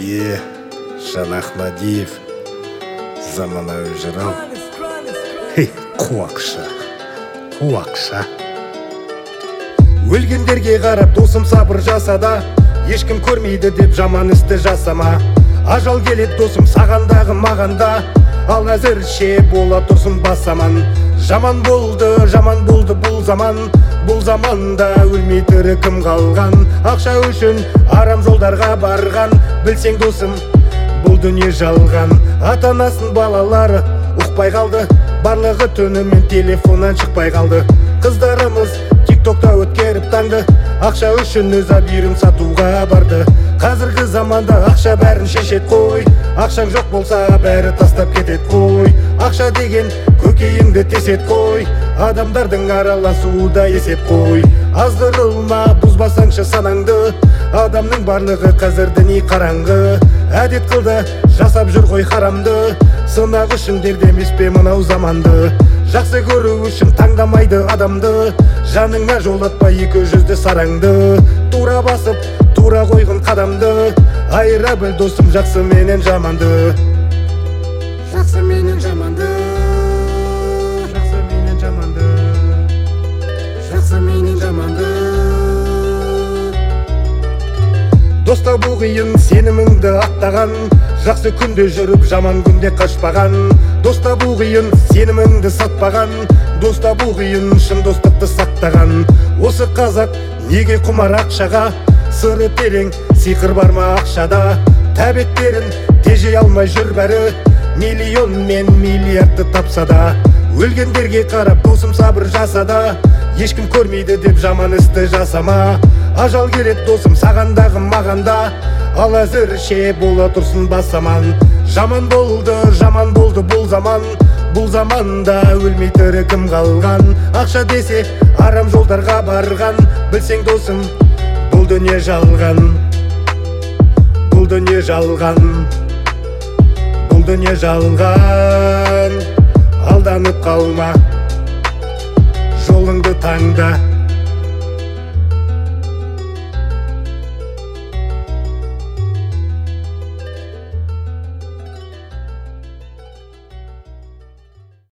Жан Ахмадиев, заманауи жырау. Қуақша. Өлгендерге қарап досым сабыр жасада, ешкім көрмейді деп жаман істі жасама. Ажал келет досым сағандағы мағанда, ал әзірше бола тұрсын басаман. Жаман болды бұл заманда өлмей тірі кім қалған? Ақша үшін арам жолдарға барған, білсең досым бұл дүние жалған. Ата-анасын балалары ұқпай қалды, барлығы түнімен телефоннан шықпай қалды. Қыздарымыз тиктокта өткеріп таңды, ақша үшін өз абүйірін сатуға барды. Қазіргі заманда ақша бәрін шешет қой, ақшаң жоқ болса бәрі тастап кетет қой. Ақша деген көкейіңді тесет қой, адамдардың араласуы да есеп қой. Азғырылма, бұзбасаңшы санаңды, адамның барлығы қазір діни қараңғы. Әдет қылды, жасап жүр ғой харамды, сынақ үшін дердемес пе мынау заманды. Жақсы көру үшін таңдамайды адамды, жаныңа жолатпа екі жүзді сараңды. Тура басып, тура қойғын қадамды, айыра біл досым жақсы менен жаманды. Жақсы менен жаманды, жақсы менен жаманды, жақсы менен жаманды. Доста бұл қиын сеніміңді аттаған, жақсы күнде жүріп жаман күнде қашпаған. Доста бұл қиын сеніміңді сатпаған, доста бұл қиын шын достықты сақтаған. Осы қазақ неге құмар ақшаға, сыры терең сиқыр бар ма ақшада? Тәбеттерін тежей алмай жүр бәрі, миллион мен миллиардты тапса да. Өлгендерге қарап досым сабыр жасада, ешкім көрмейді деп жаман істі жасама. Ажал келет досым сағандағы мағанда, ал әзірше бола тұрсын басаман. Жаман болды бұл заманда өлмей тірі кім қалған? Ақша десе арам жолдарға барған, білсең досым бұл дүние жалған. Бұл дүние жалған, бұл дүние жалған. Алданып қалма, жолыңды таңда.